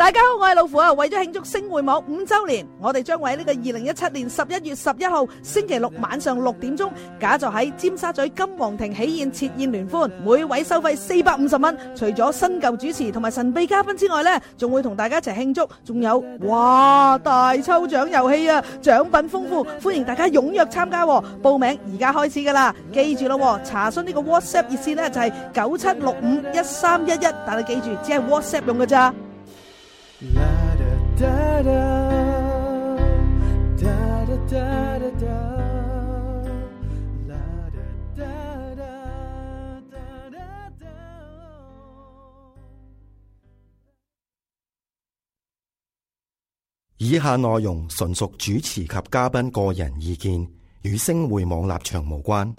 大家好，我係老虎啊！為咗慶祝星匯網5周年，我哋將會喺呢個2017年11月11號星期六晚上6點鐘，假座喺尖沙咀金皇庭喜宴設宴聯歡，每位收費450蚊。除咗新舊主持同埋神秘嘉賓之外呢，仲會同大家一齊慶祝，仲有哇大抽獎遊戲啊，獎品豐富，歡迎大家踴躍參加。報名而家開始噶啦，記住咯，查詢呢個 WhatsApp 熱線呢就係97651311，但係記住只係 WhatsApp 用噶咋。 以下內容純屬主持及嘉賓個人意見，與星匯網立場無關。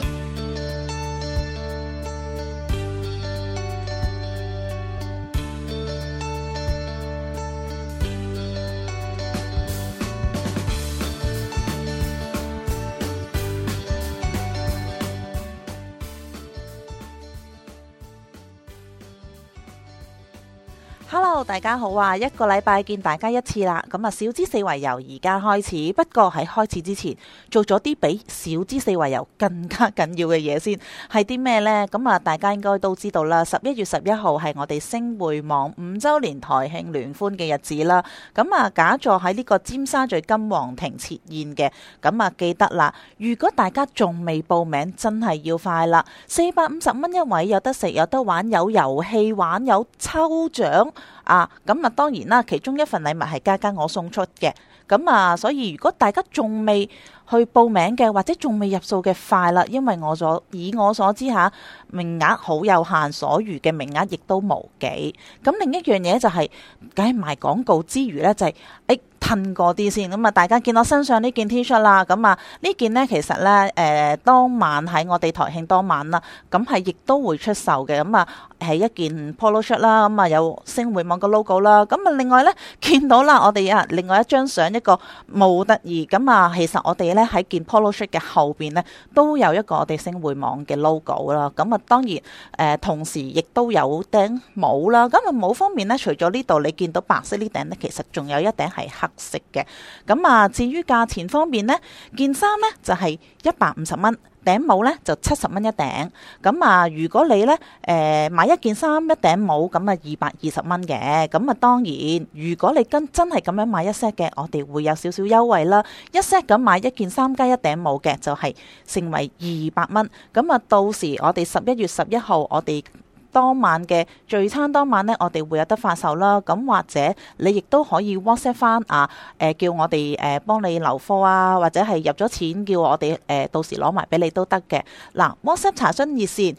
Hello， 大家好啊！一個禮拜見大家一次啦。咁啊，小資四圍遊而家開始，不過喺開始之前做咗啲比小資四圍遊更加緊要嘅嘢先，係啲咩呢？咁啊，大家應該都知道啦。11月11號係我哋星匯網5周年台慶聯歡嘅日子啦。咁啊，假座喺呢個尖沙咀金皇庭設宴嘅。咁啊，記得啦，如果大家仲未報名，真係要快啦！450蚊一位，有得食有得玩，有遊戲玩，有抽獎。咁啊，當然啦，其中一份禮物係家家我送出嘅。咁啊，所以如果大家仲未去報名嘅，或者仲未入數嘅，快啦，因為以我所知下名額好有限，所餘嘅名額亦都無幾。咁另一樣嘢就係，梗係賣廣告之餘呢，就係褪過啲先。咁啊，大家見我身上呢件 T 恤啦，咁啊呢件呢，其實呢，當晚喺我哋台慶當晚啦，咁係亦都會出售嘅。咁啊係一件 polo shirt 啦，咁啊有星匯網個 logo 啦。咁啊另外呢，見到啦，我哋另外一張相，一個模特兒。咁啊其實我哋呢喺件 polo shirt 嘅後邊呢，都有一個我哋星匯網嘅 logo 啦。咁啊當然同時亦都有頂帽啦。咁啊帽方面呢，除咗呢度你見到白色呢頂呢，其實仲有一頂係黑色嘅。咁啊至於價錢方面呢，件衫呢就係150蚊。頂帽咧就70蚊一頂，咁啊如果你咧買一件衫一頂帽，咁啊220蚊嘅。咁啊當然如果你真係咁樣買一 set 嘅，我哋會有少少優惠啦。一 set 咁買一件衫加一頂帽嘅，就係成為200蚊。咁啊到時我哋11月11號我哋當晚嘅聚餐當晚呢，我哋會有得發售啦。咁或者你亦都可以 WhatsApp 翻叫我哋幫你留貨啊，或者係入咗錢叫我哋到時攞埋俾你都得嘅。嗱 WhatsApp 查詢熱線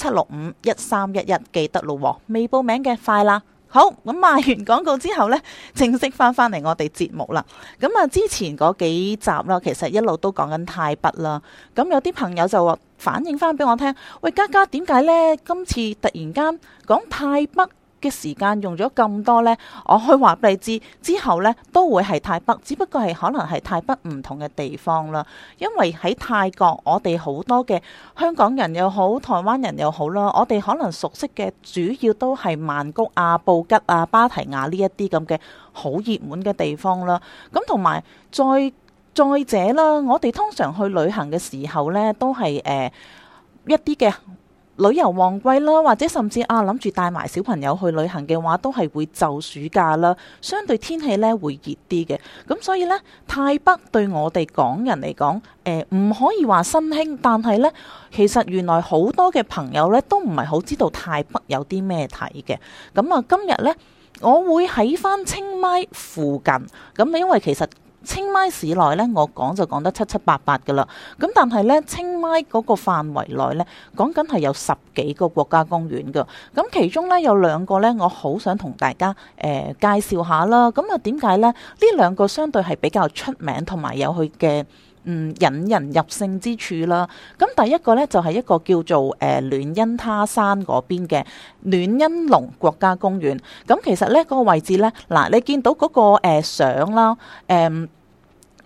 97651311，記得咯，未報名嘅快啦。好，咁賣完廣告之後呢，正式翻嚟我哋節目啦。咁啊，之前嗰幾集啦，其實一路都講緊泰北啦。咁有啲朋友就話反映翻俾我聽，喂嘉嘉，點解呢？今次突然間講泰北嘅時間用咗咁多呢？我可以話俾你知，之後呢都會係泰北，只不過係可能係泰北唔同嘅地方啦。因為喺泰國，我哋好多嘅香港人又好，台灣人又好啦，我哋可能熟悉嘅主要都係曼谷啊、布吉啊、芭提雅呢一啲咁嘅好熱門嘅地方啦。咁同埋再者啦，我哋通常去旅行嘅時候呢，都係一啲嘅旅遊旺季啦，或者甚至諗住帶埋小朋友去旅行嘅話，都係會就暑假啦，相對天氣呢會熱啲嘅。咁所以呢，泰北對我哋港人嚟講，唔可以話新興，但係呢，其實原來好多嘅朋友呢都唔係好知道泰北有啲咩睇嘅。咁啊，今日呢，我會喺翻清邁附近，咁因為其實清邁市內呢，我講就講得七七八八噶啦。咁但係呢，清邁嗰個範圍內呢，講緊係有10幾個國家公園噶。咁其中呢，有2個呢，我好想同大家介紹下啦。咁啊，點解呢？呢2個相對係比較出名，同埋有佢嘅引人入勝之處啦。咁第一個呢，就係一個叫做暖恩他山嗰邊嘅暖恩龍國家公園。咁其實呢，嗰個位置呢，嗱，你見到嗰個相啦，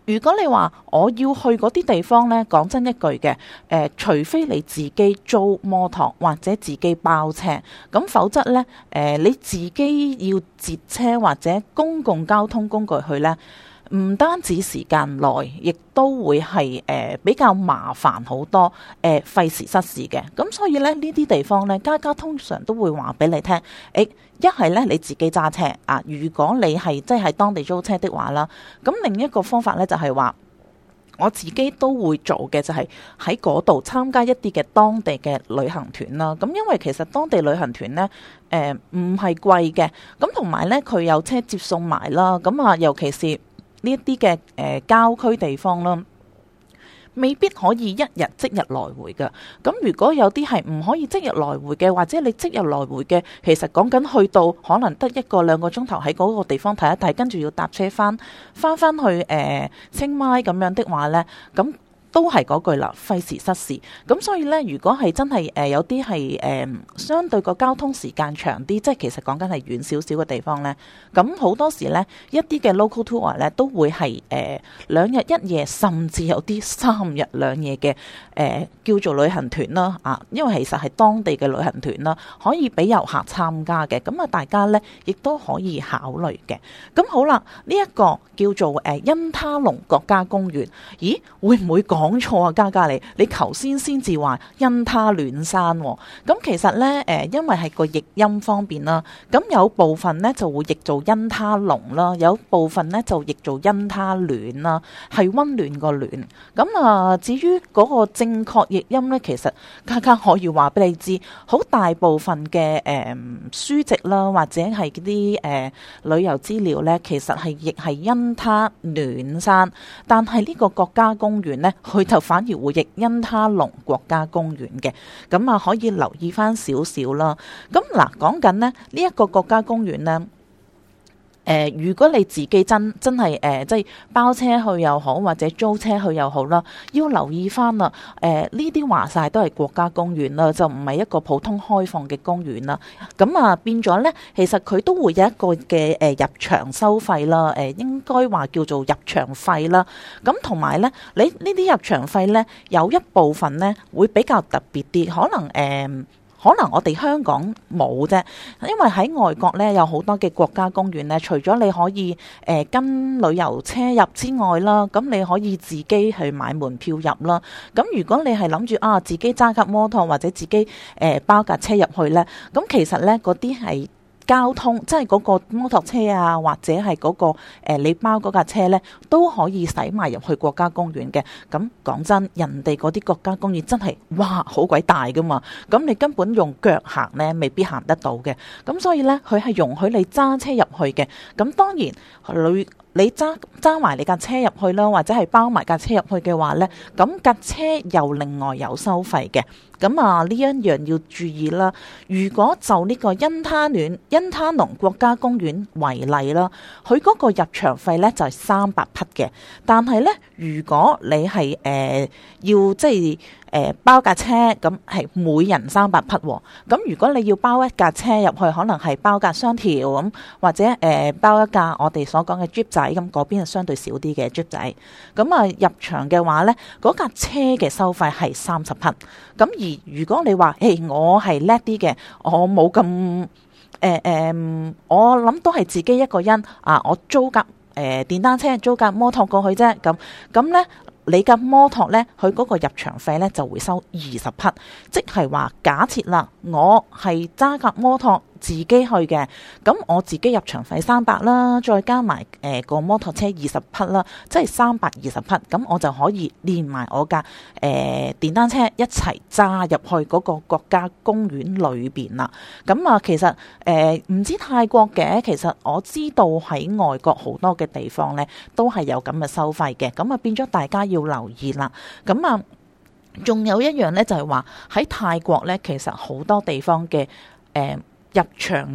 如果你話我要去嗰啲地方呢，講真一句嘅，除非你自己租摩托或者自己包車，咁否則呢，你自己要截車或者公共交通工具去呢，唔單止時間耐，亦都會係比較麻煩好多，費時失事嘅。咁所以咧，呢啲地方咧，家家通常都會話俾你聽，一係咧你自己揸車啊。如果你係即係喺當地租車的話啦，咁另一個方法咧就係話，我自己都會做嘅就係喺嗰度參加一啲嘅當地嘅旅行團啦。咁因為其實當地旅行團呢，唔係貴嘅，咁同埋呢，佢有車接送埋啦。咁啊，尤其是呢一啲嘅郊區地方啦，未必可以一日即日來回嘅。咁如果有啲係唔可以即日來回嘅，或者你即日來回嘅，其實講緊去到可能得1個2個鐘頭喺嗰個地方睇一睇，跟住要搭車翻去清邁咁樣的話呢，咁都係嗰句啦，費時失事。咁所以呢，如果係真係有啲係相對個交通時間長啲，即係其實講緊係遠少少嘅地方呢，咁好多時呢，一啲嘅 local tour 呢都會係2日1夜，甚至有啲3日2夜嘅叫做旅行團啦啊，因為其實係當地嘅旅行團啦，可以俾遊客參加嘅。咁啊，大家呢亦都可以考慮嘅。咁好啦，呢一個叫做因他龍國家公園，咦，會唔會講錯啊？嘉嘉你頭先至話因他戀山喎，咁其實呢，因為係個譯音方面啦，咁有部分呢就會譯做因他龍啦，有部分呢就譯做因他戀啦，係溫暖個暖。咁啊，至於嗰個正確譯音呢，其實嘉嘉可以話俾你知，好大部分嘅書籍啦，或者係嗰啲旅遊資料呢，其實係亦係因他戀山，但係呢個國家公園呢，佢就反而會譯因他龍國家公園嘅。咁啊，可以留意翻少少啦。咁嗱，講緊呢一個國家公園呢，如果你自己真係即係包車去又好，或者租車去又好啦，要留意翻啦。呢啲話晒都係國家公園啦，就唔係一個普通開放嘅公園啦。咁啊，變咗呢，其實佢都會有一個嘅入場收費啦。應該話叫做入場費啦。咁同埋呢，你呢啲入場費呢，有一部分呢會比較特別啲，可能我哋香港冇啫，因為喺外國呢，有好多嘅國家公園呢，除咗你可以跟旅遊車入之外啦，咁你可以自己去買門票入啦。咁如果你係諗住自己揸架摩托或者自己包架車入去呢，咁其實呢，嗰啲係交通，即係嗰個摩托車啊，或者係嗰個你包嗰架車呢，都可以使埋入去國家公園嘅。咁講真，人哋嗰啲國家公園真係哇好鬼大噶嘛，咁你根本用腳行呢，未必行得到嘅。咁所以呢，佢係容許你揸車入去嘅。咁當然你揸埋你架車入去啦，或者係包埋架車入去嘅話呢，咁架車又另外有收費嘅。咁啊，呢一樣要注意啦。如果就呢個因他龍國家公園為例啦，佢嗰個入場費呢就係300匹嘅。但係呢，如果你係要即係包架車，咁係每人300匹喎。咁如果你要包一架車入去，可能係包架雙條咁，或者包一架我哋所講嘅 Jeep 仔，咁嗰邊係相對少啲嘅 Jeep 仔。咁啊，入場嘅話呢，嗰架車嘅收費係30匹。咁而如果你話我係叻啲嘅，我冇咁我諗都係自己一個人啊，我租架電單車，租架摩托過去啫。咁呢，你架摩托呢，佢嗰個入場費呢就會收20匹，即係話假設啦，我係揸架摩托自己去嘅，咁我自己入場費300啦，再加埋個摩托車20匹啦，即係320匹，咁我就可以連埋我架電單車一齊揸入去嗰個國家公園裏邊啦。咁啊，其實唔知泰國嘅，其實我知道喺外國好多嘅地方呢都係有咁嘅收費嘅，咁啊變咗大家要留意啦。咁啊，仲有一樣呢，就係話喺泰國呢，其實好多地方嘅入場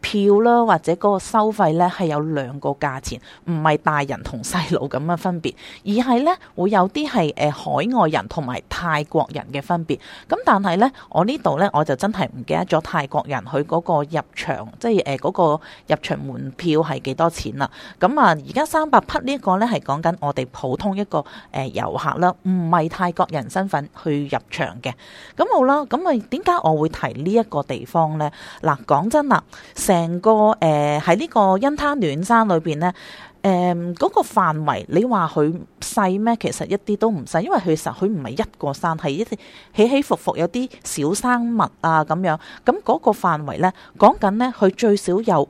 票啦，或者嗰個收費呢係有兩個價錢，唔係大人同細路咁嘅分別，而係呢會有啲係海外人同埋泰國人嘅分別。咁但係呢，我呢度呢，我就真係唔記得咗泰國人佢嗰個入場，即係嗰個入場門票係幾多錢啦。咁啊，而家300匹呢個呢係講緊我哋普通一個遊客啦，唔係泰國人身份去入場嘅。咁好啦，咁啊點解我會提呢一個地方呢？嗱，講真啦，成個喺呢個因他暖山裏邊呢，嗰個範圍你話佢細咩？其實一啲都唔細，因為佢實佢唔係一個山，係一啲起起伏伏有啲小生物啊咁樣。咁嗰個範圍呢，講緊呢，佢最少有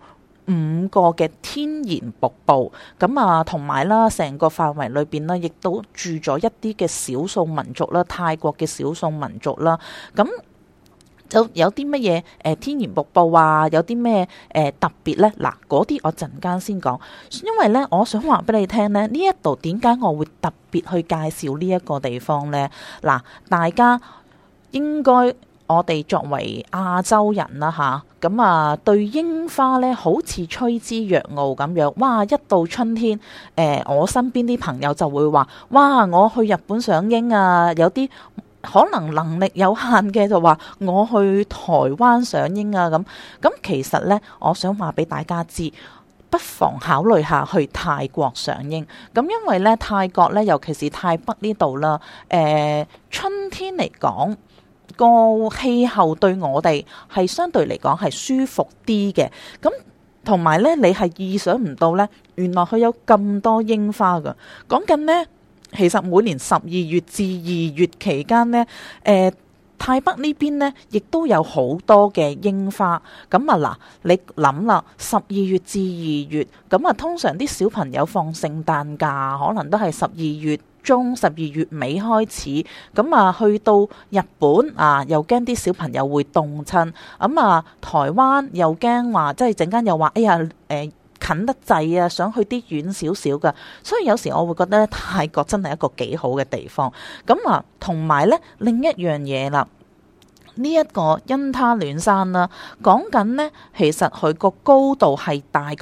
5個嘅天然瀑布，咁啊同埋啦，成個範圍裏邊呢，亦都住咗一啲嘅少數民族啦，泰國嘅少數民族啦，咁就有啲乜嘢天然瀑布啊，有啲咩特別呢？嗱，嗰啲我陣間先講，因為呢，我想話俾你聽呢，呢一度點解我會特別去介紹呢一個地方呢？嗱，大家應該我哋作為亞洲人啦吓，咁啊對櫻花呢好似趨之若鶩咁樣。哇！一到春天，我身邊啲朋友就會話：哇！我去日本賞櫻啊！有啲可能力有限嘅就話我去台灣賞櫻啊咁其實呢，我想話俾大家知，不妨考慮下去泰國賞櫻。咁因為呢，泰國呢，尤其是泰北呢度啦，春天嚟講，個氣候對我哋係相對嚟講係舒服啲嘅。咁同埋呢，你係意想唔到呢，原來佢有咁多櫻花㗎。講緊呢，其實每年12月至2月期間呢，泰北呢邊呢亦都有好多嘅櫻花。咁啊嗱，你諗啦，12月至2月，咁啊通常啲小朋友放聖誕假，可能都係12月中、12月尾開始。咁啊去到日本啊，又驚啲小朋友會凍親。咁啊台灣又驚話，即係陣間又話，哎呀近得滯啊，想去啲遠少少噶，所以有時我會覺得泰國真係一個幾好嘅地方。咁啊，同埋呢另一樣嘢啦，呢一個因他暖山啦，講緊呢，其實佢個高度係大概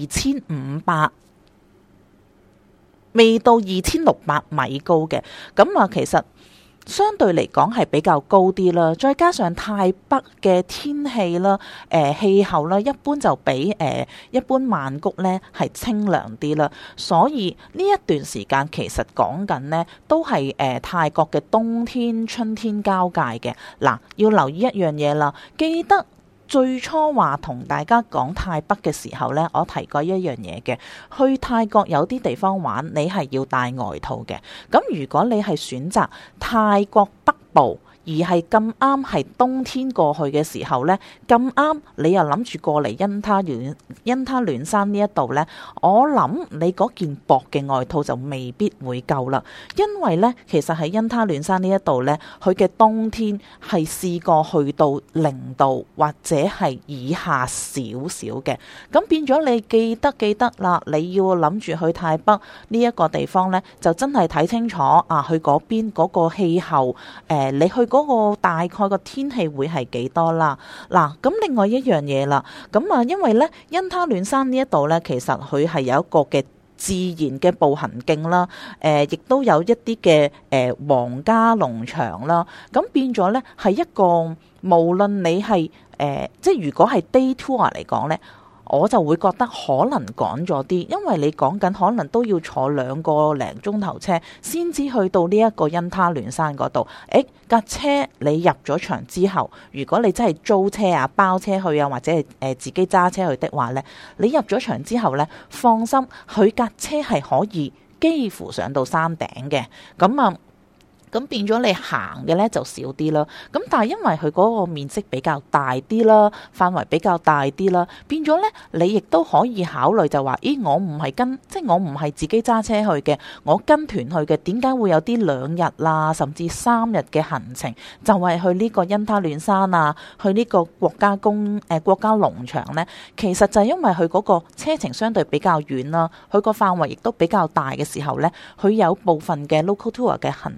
2500，未到2600米高嘅。咁啊，其實相對嚟講係比較高啲啦，再加上泰北嘅天氣啦、氣候啦，一般就比一般曼谷呢係清涼啲啦，所以呢一段時間其實講緊呢都係泰國嘅冬天、春天交界嘅。嗱，要留意一樣嘢啦，記得最初話同大家講泰北嘅時候呢，我提過一樣嘢嘅，去泰國有啲地方玩，你係要帶外套嘅。咁如果你係選擇泰國北部，而係咁啱係冬天過去嘅時候呢，咁啱你又諗住過嚟因他暖山呢一度呢，我諗你嗰件薄嘅外套就未必會夠啦。因為呢，其實喺因他暖山呢一度呢，佢嘅冬天係試過去到0度或者係以下少少嘅。咁變咗你記得啦，你要諗住去泰北呢一個地方呢，就真係睇清楚啊，去嗰邊嗰個氣候，你去嗰個大概個天氣會係幾多啦？嗱，咁另外一樣嘢啦，咁啊，因為呢，因他暖山呢一度呢，其實佢係有一個嘅自然嘅步行徑啦，亦都有一啲嘅皇家農場啦，咁變咗呢，係一個無論你係即係如果係 day tour 嚟講呢，我就會覺得可能趕咗啲，因為你講緊可能都要坐2個零鐘頭車先至去到呢一個因他暖山嗰度。架車你入咗場之後，如果你真係租車啊、包車去啊，或者係自己揸車去的話呢，你入咗場之後呢，放心，佢架車係可以幾乎上到山頂嘅。咁變咗你行嘅呢就少啲啦。咁但係因為佢嗰個面積比較大啲啦，範圍比較大啲啦，變咗呢你亦都可以考慮就話：咦，我唔係自己揸車去嘅，我跟團去嘅，點解會有啲2日啦，甚至3日嘅行程，就係去呢個因他暖山啊，去呢個國家農場呢？其實就係因為佢嗰個車程相對比較遠啦，佢個範圍亦都比較大嘅時候呢，佢有部分嘅 local tour 嘅行程呢，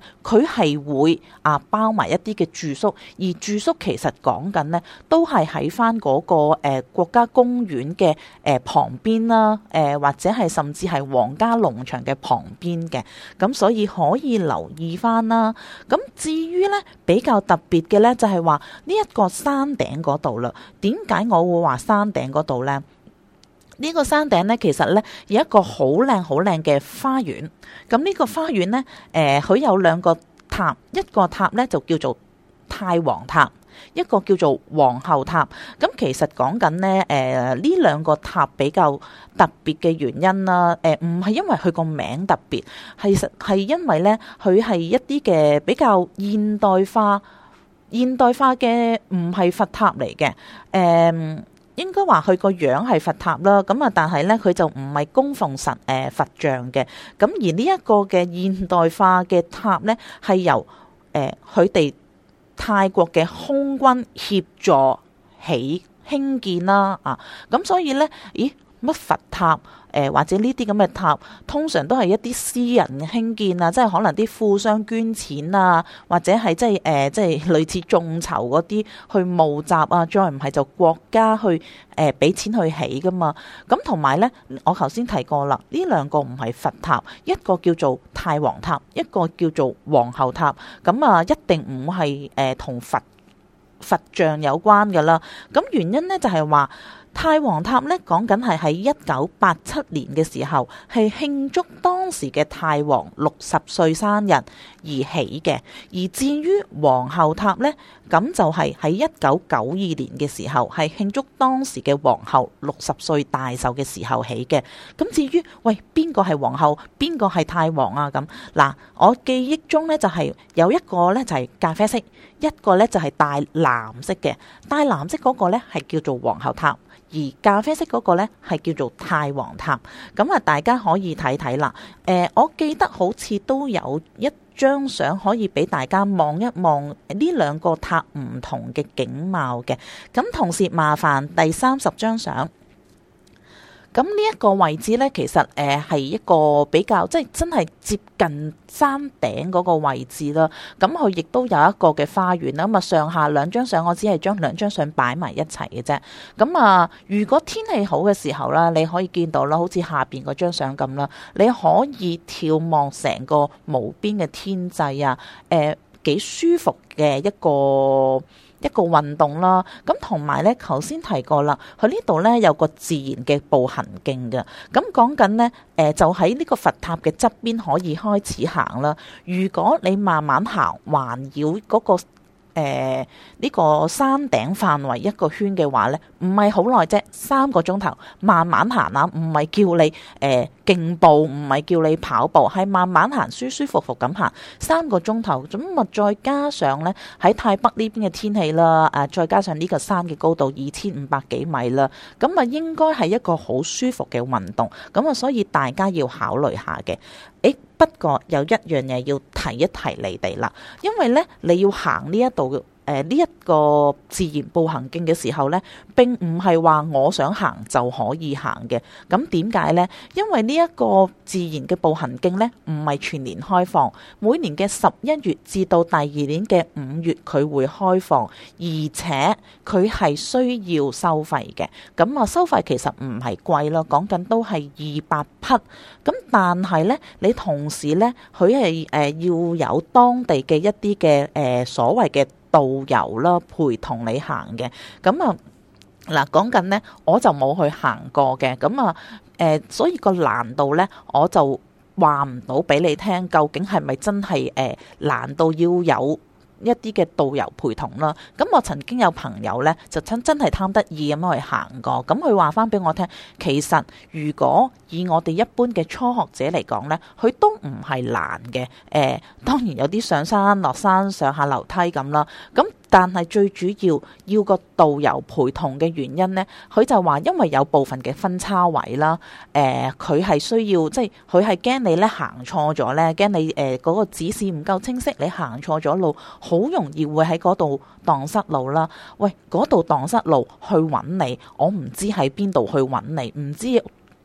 佢係會包埋一啲嘅住宿，而住宿其實講緊呢都係喺翻嗰個國家公園嘅旁邊啦，或者係甚至係皇家農場嘅旁邊嘅，咁所以可以留意翻啦。咁至於呢比較特別嘅呢，就係話呢一個山頂嗰度啦。點解我會話山頂嗰度呢？呢個山頂呢，其實呢有一個好靚好靚嘅花園。咁呢個花園呢，佢有兩個塔，一個塔呢就叫做太皇塔，一個叫做皇后塔。咁其實講緊呢，呢兩個塔比較特別嘅原因啦，唔係因為佢個名特別，其實係因為呢，佢係一啲嘅比較現代化嘅，唔係佛塔嚟嘅，應該話佢個樣係佛塔啦，咁但係呢，佢就唔係供奉佛像嘅。咁而呢一個嘅現代化嘅塔呢，係由佢哋泰國嘅空軍協助興建啦，咁所以呢，咦，乜佛塔或者呢啲咁嘅塔，通常都係一啲私人興建啊，即係可能啲富商捐錢啊，或者係即係類似眾籌嗰啲去募集啊，再唔係就國家去俾錢去起噶嘛。咁同埋呢，我頭先提過啦，呢兩個唔係佛塔，一個叫做太皇塔，一個叫做皇后塔。咁一定唔係同佛像有關噶啦。咁原因呢，就係話，太皇塔呢講緊係喺1987年嘅時候，係慶祝當時嘅太皇60歲生日而起嘅。而至於皇后塔呢，咁就係喺1992年嘅時候，係慶祝當時嘅皇后60歲大壽嘅時候起嘅。咁至於喂，邊個係皇后，邊個係太皇啊？咁嗱，我記憶中呢，就係有一個呢就係咖啡色，一個呢就係帶藍色嘅。帶藍色嗰個呢係叫做皇后塔，而咖啡色嗰個呢係叫做太皇塔。咁大家可以睇睇啦。我記得好似都有一張相可以俾大家望一望呢兩個塔唔同嘅景貌嘅。咁同時麻煩第30張相。咁呢一個位置呢，其實係一個比較即係真係接近山頂嗰個位置啦。咁佢亦都有一個嘅花園啦。咁上下兩張相，我只係將兩張相擺埋一齊嘅啫。咁如果天氣好嘅時候啦，你可以見到啦，好似下邊嗰張相咁啦，你可以眺望成個無邊嘅天際啊，幾舒服嘅一個運動啦。咁同埋呢，頭先提過啦，佢呢度呢有個自然嘅步行徑嘅。咁講緊呢，就喺呢個佛塔嘅側邊可以開始行啦。如果你慢慢行，環繞嗰個呢個山頂範圍一個圈嘅話呢，唔係好耐啫，3個鐘頭，慢慢行啊，唔係叫你競步，唔係叫你跑步，係慢慢行，舒舒服服咁行3個鐘頭。咁再加上呢，喺泰北呢邊嘅天氣啦，再加上呢個山嘅高度2500幾米啦，咁應該係一個好舒服嘅運動。咁所以大家要考慮下嘅。不過有一樣嘢要提一提你哋啦，因為呢，你要行呢一度呢一個自然步行徑嘅時候呢，並唔係話我想行就可以行嘅。咁點解呢？因為呢一個自然嘅步行徑呢，唔係全年開放，每年嘅11月至到第2年嘅5月佢會開放，而且佢係需要收費嘅。咁收費其實唔係貴咯，講緊都係200匹。咁但係呢，你同時呢，佢係要有當地嘅一啲嘅所謂嘅導遊啦，陪同你行嘅。咁嗱，講緊呢，我就冇去行過嘅。咁所以個難度呢，我就話唔到俾你聽，究竟係咪真係難度要有一啲嘅導遊陪同啦。咁我曾經有朋友呢，就真係貪得意咁去行過。咁佢話翻俾我聽，其實如果以我哋一般嘅初學者嚟講呢，佢都唔係難嘅。當然有啲上山落山上下樓梯咁啦。咁但係最主要個導遊陪同嘅原因呢，佢就話因為有部分嘅分叉位啦，佢係需要即係佢係驚你咧行錯咗呢，驚你嗰個指示唔夠清晰，你行錯咗路，好容易會喺嗰度蕩失路啦。喂，嗰度蕩失路去揾你，我唔知喺邊度去揾你，唔知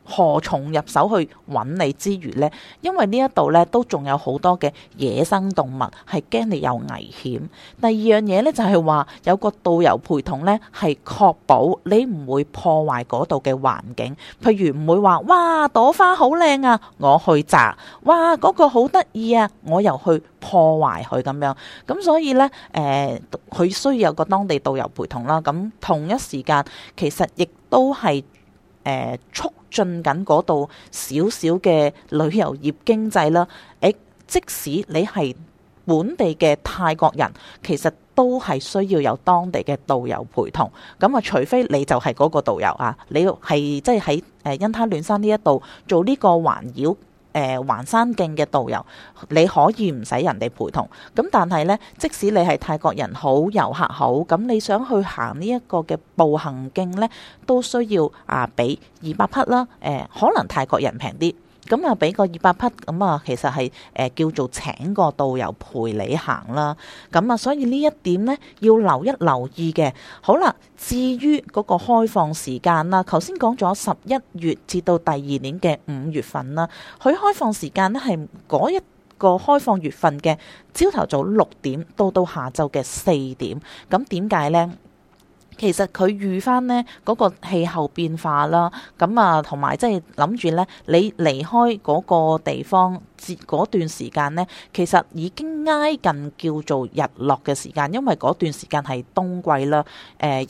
何從入手去揾你之餘呢？因為呢一度呢都仲有好多嘅野生動物係驚你有危險。第二樣嘢呢，就係話有個導遊陪同呢，係確保你唔會破壞嗰度嘅環境。譬如唔會話哇朵花好靚啊，我去摘；哇嗰個好得意啊，我又去破壞佢咁樣。咁所以呢，佢需要有個當地導遊陪同啦。咁同一時間其實亦都係促進緊嗰度少少嘅旅遊業經濟啦。即使你係本地嘅泰國人，其實都係需要有當地嘅導遊陪同。咁啊，除非你就係嗰個導遊啊，你係即係喺因他亂山呢一度做呢個環繞環山徑嘅導遊，你可以唔使人哋陪同。咁但係呢，即使你係泰國人好，遊客好，咁你想去行呢一個嘅步行徑呢，都需要俾200匹啦。可能泰國人平啲。咁啊，俾個200匹，咁啊，其實係叫做請個導遊陪你行啦。咁啊，所以呢一點呢，要留意嘅。好啦，至於嗰個開放時間啦，頭先講咗11月至到第二年嘅5月份啦，佢開放時間呢係嗰一個開放月份嘅朝頭早6點到下晝嘅4點。咁點解呢？其實佢預翻呢嗰個氣候變化啦，咁啊同埋即係諗住呢，你離開嗰個地方嗰段時間呢，其實已經挨近叫做日落嘅時間，因為嗰段時間係冬季啦，日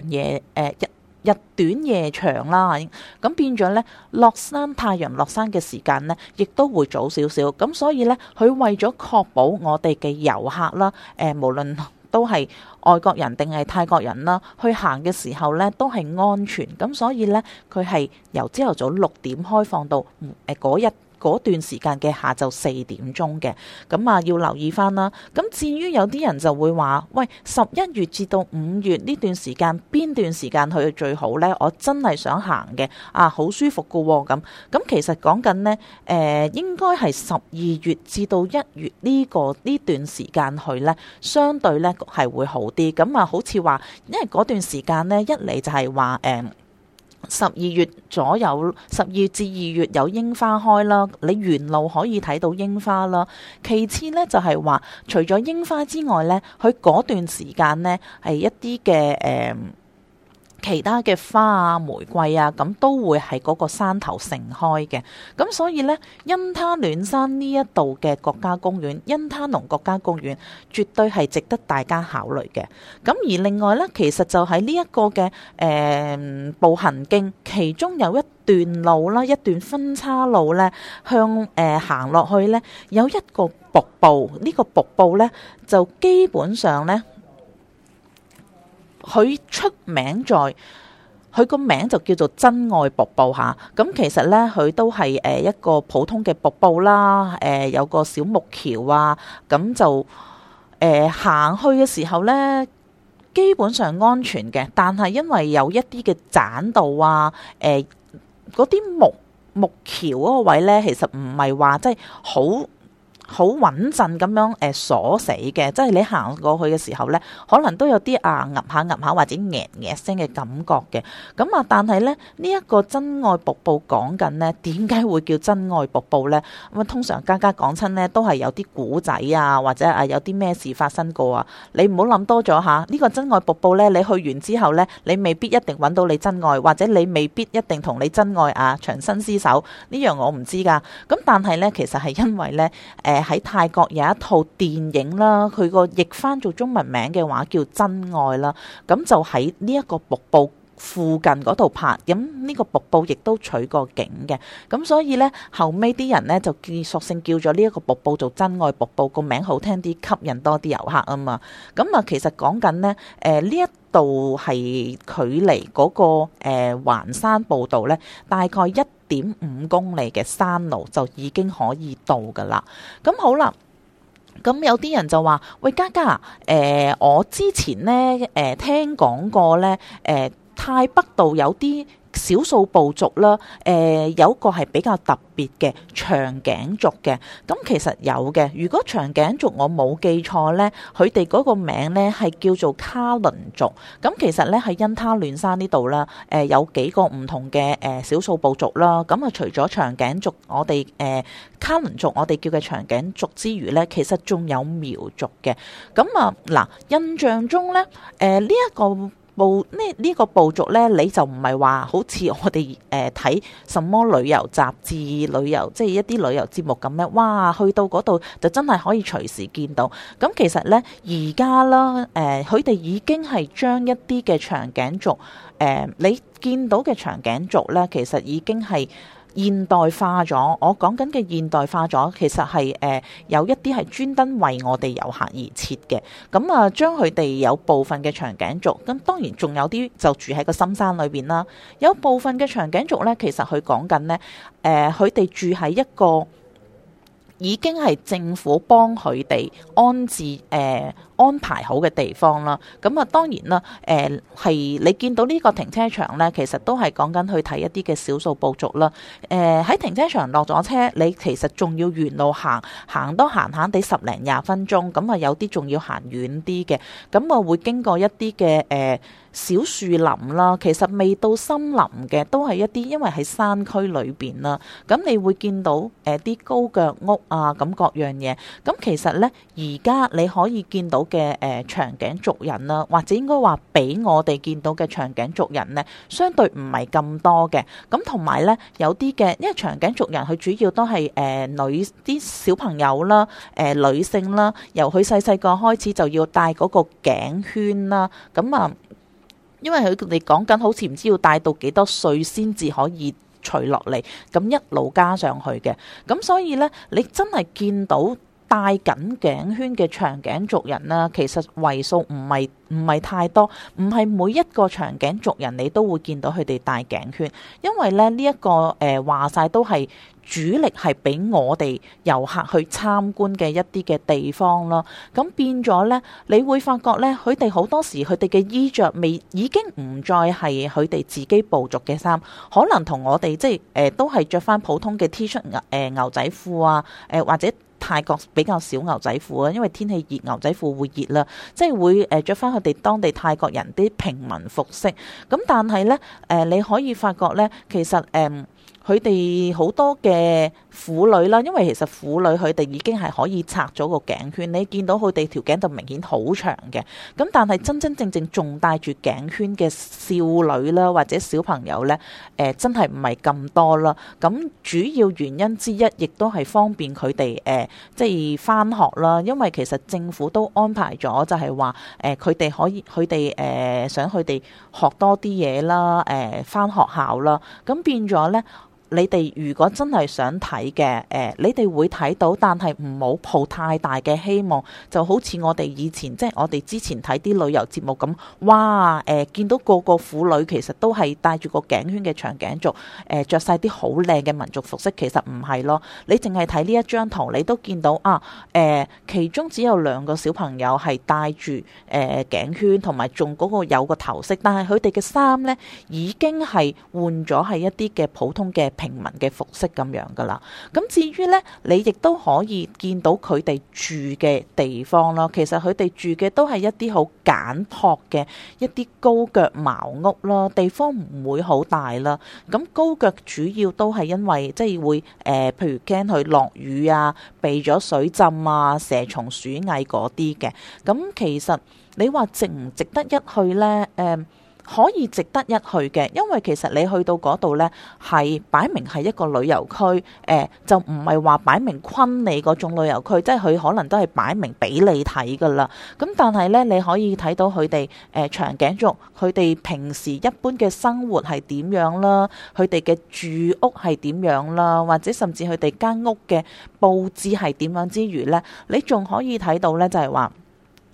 短夜長啦，咁變咗呢，太陽落山嘅時間呢，亦都會早少少，咁所以呢，佢為咗確保我哋嘅遊客啦，無論都係外國人定係泰國人啦，去行嘅時候呢都係安全，咁所以呢，佢係由朝頭早6點開放到嗰段時間嘅下晝4點鐘嘅，咁啊要留意翻啦。咁至於有啲人就會話，喂，11月至到5月呢段時間邊段時間去最好呢？我真係想行嘅，好舒服噶喎咁。咁其實講緊呢，應該係12月至到1月呢段時間去呢，相對呢係會好啲。咁啊，好似話，因為嗰段時間呢，一嚟就係話12月左右，12月至2月有櫻花開啦，你沿路可以睇到櫻花啦。其次呢，就係話，除咗櫻花之外呢，佢嗰段時間呢係一啲嘅其他嘅花啊、玫瑰啊，咁都會喺嗰個山頭盛開嘅。咁所以呢，因他暖山呢一度嘅國家公園，因他農國家公園，絕對係值得大家考慮嘅。咁而另外呢，其實就喺呢一個嘅步行徑，其中有一段路啦，一段分叉路呢，向行落去呢，有一個瀑布。呢個瀑布呢，就基本上呢，佢出名在佢個名就叫做真愛瀑布嚇。咁其實呢，佢都係一個普通嘅瀑布啦。有個小木橋啊，咁就行去嘅時候呢，基本上安全嘅。但係因為有一啲嘅棧道啊，嗰啲木橋嗰個位呢，其實唔係話即係好穩陣咁樣鎖死嘅，即係你行過去嘅時候呢，可能都有啲揼下或者聲嘅感覺嘅。咁啊，但係呢，呢一個真愛瀑布講緊呢，點解會叫真愛瀑布呢？咁啊，通常家講親呢，都係有啲古仔啊，或者有啲咩事發生過啊。你唔好諗多咗嚇。呢個真愛瀑布呢，你去完之後呢，你未必一定揾到你真愛，或者你未必一定同你真愛長生廝守。呢樣我唔知㗎。咁但係呢，其實係因為呢。喺泰國有一套電影啦，佢個譯翻做中文名嘅話叫《真愛》啦，咁就喺呢一個瀑布附近嗰度拍，咁呢個瀑布亦都取過景嘅，咁所以呢，後尾啲人呢就索性叫咗呢一個瀑布做真愛瀑布，個名好聽啲，吸引多啲遊客啊嘛。咁啊，其實講緊呢，呢一度係距離嗰個環山步道呢，大概1.5公里嘅山路就已經可以到噶啦。咁好啦。咁有啲人就話：喂，嘉嘉，我之前呢聽講過呢，泰北道有啲少數部族啦，有一個係比較特別嘅長頸族嘅。咁其實有嘅，如果長頸族我冇記錯呢，佢哋嗰個名呢係叫做卡倫族。咁其實呢，喺因他亂山呢度啦，有幾個唔同嘅少數部族啦。咁啊除咗長頸族，我哋卡倫族我哋叫嘅長頸族之餘呢，其實仲有苗族嘅。咁啊嗱，印象中呢，呢一個部族呢，你就唔係話好似我哋睇什麼旅遊雜誌、旅遊即係一啲旅遊節目咁咧，哇！去到嗰度就真係可以隨時見到。咁其實呢，而家啦，佢哋已經係將一啲嘅長頸族，你見到嘅長頸族呢，其實已經係現代化咗。我講緊嘅現代化咗，其實係有一啲係專登為我哋遊客而設嘅。咁啊，將佢哋有部分嘅長頸族，咁當然仲有啲就住喺個深山裏邊啦。有部分嘅長頸族呢，其實佢講緊呢，佢哋住喺一個已經係政府幫佢哋安排好嘅地方啦。咁啊，當然啦，係你見到呢個停車場呢，其實都係講緊去睇一啲嘅少數部族啦。喺停車場落咗車，你其實仲要沿路行都閒閒地10零20分鐘。咁啊，有啲仲要行遠啲嘅。咁啊，會經過一啲嘅小樹林啦，其實未到森林嘅，都係一啲因為喺山區裏邊啦。咁你會見到啲高腳屋啊，咁各樣嘢。咁其實呢，而家你可以見到嘅長頸族人啦，或者應該話比我哋見到嘅長頸族人呢，相對唔係咁多嘅。咁同埋呢，有啲嘅，因為長頸族人佢主要都係啲小朋友啦，女性啦，由佢細細個開始就要戴嗰個頸圈啦。咁啊，因為佢哋講緊好似唔知要戴到幾多歲先至可以除落嚟，咁一路加上去嘅。咁所以呢，你真係見到戴緊頸圈嘅長頸族人啦，其實為數唔係太多，唔係每一個長頸族人你都會見到佢哋戴頸圈，因為咧呢一個話晒都係主力係俾我哋遊客去參觀嘅一啲嘅地方咯。咁變咗呢，你會發覺呢，佢哋好多時佢哋嘅衣着已經唔再係佢哋自己部族嘅衫，可能同我哋即係都係着翻普通嘅 T 恤牛仔褲啊，或者泰國比較少牛仔褲啊，因為天氣熱，牛仔褲會熱啦，即係會着翻佢哋當地泰國人啲平民服飾。咁但係呢，你可以發覺呢，其實佢哋好多嘅婦女啦，因為其實婦女佢哋已經係可以拆咗個頸圈，你見到佢哋條頸就明顯好長嘅。咁但係真真正正仲戴住頸圈嘅少女啦，或者小朋友呢，真係唔係咁多啦。咁主要原因之一，亦都係方便佢哋即係返學啦。因為其實政府都安排咗，就係話佢哋可以，佢哋想佢哋學多啲嘢啦，返學校啦。咁變咗呢，你哋如果真係想睇嘅，你哋會睇到，但係唔好抱太大嘅希望，就好似我哋以前即係我哋之前睇啲旅遊節目咁，哇！見到個個婦女其實都係戴住個頸圈嘅長頸族，着晒啲好靚嘅民族服飾，其實唔係咯。你淨係睇呢一張圖，你都見到啊，其中只有2個小朋友係戴住頸圈，同埋仲嗰個有個頭飾，但係佢哋嘅衫呢已經係換咗係一啲嘅普通嘅平民嘅服飾咁樣噶啦。咁至於呢，你亦都可以見到佢哋住嘅地方咯。其實佢哋住嘅都係一啲好簡樸嘅一啲高腳茅屋咯，地方唔會好大啦。咁高腳主要都係因為即係會譬如驚佢落雨啊，避咗水浸啊、蛇蟲鼠蟻嗰啲嘅。咁其實你話值唔值得一去呢？可以值得一去嘅，因為其實你去到嗰度呢，係擺明係一個旅遊區，就唔係話擺明昆你嗰種旅遊區，即係佢可能都係擺明俾你睇噶啦。咁但係呢，你可以睇到佢哋長頸族，佢哋平時一般嘅生活係點樣啦，佢哋嘅住屋係點樣啦，或者甚至佢哋間屋嘅佈置係點樣之餘呢，你仲可以睇到呢，就係話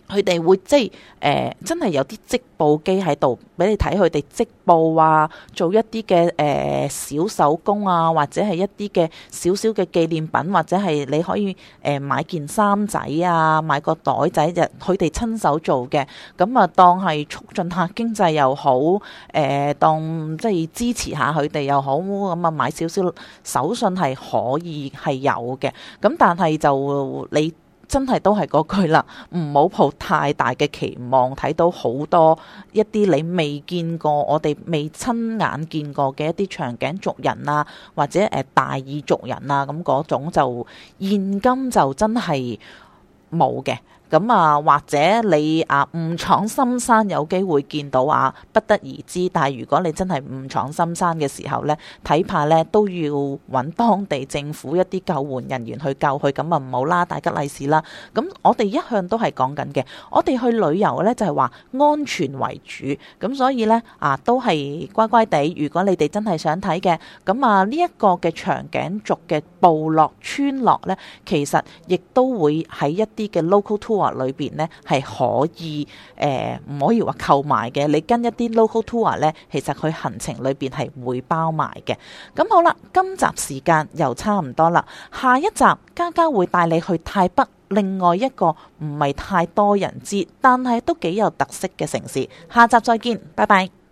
佢哋會即係真係有啲織布機喺度俾你睇佢哋織布啊，做一啲嘅小手工啊，或者係一啲嘅少少嘅紀念品，或者係你可以買件衫仔啊，買個袋仔，就佢哋親手做嘅，咁啊當係促進下經濟又好，當即係支持下佢哋又好，咁啊買少少手信係可以係有嘅，咁但係就你真係都係嗰句啦，唔好抱太大嘅期望，睇到好多一啲你未見過，我哋未親眼見過嘅一啲長頸族人啊，或者大耳族人啊，咁嗰種就現今就真係冇嘅。咁啊，或者你誤闖深山有機會見到不得而知。但係如果你真係誤闖深山嘅時候呢，睇怕呢都要揾當地政府一啲救援人員去救佢，咁啊唔好啦，大吉利是啦。咁我哋一向都係講緊嘅，我哋去旅遊呢就係話安全為主，咁所以呢都係乖乖地。如果你哋真係想睇嘅，咁啊呢一個嘅長頸族嘅部落村落呢，其實亦都會喺一啲嘅 local tour裏邊呢係可以唔可以話購買嘅，你跟一啲 local tour 呢，其實佢行程裏邊係會包埋嘅。咁好啦，今集時間又差唔多啦，下一集嘉嘉會帶你去泰北另外一個唔係太多人知，但係都幾有特色嘅城市。下集再見，拜拜。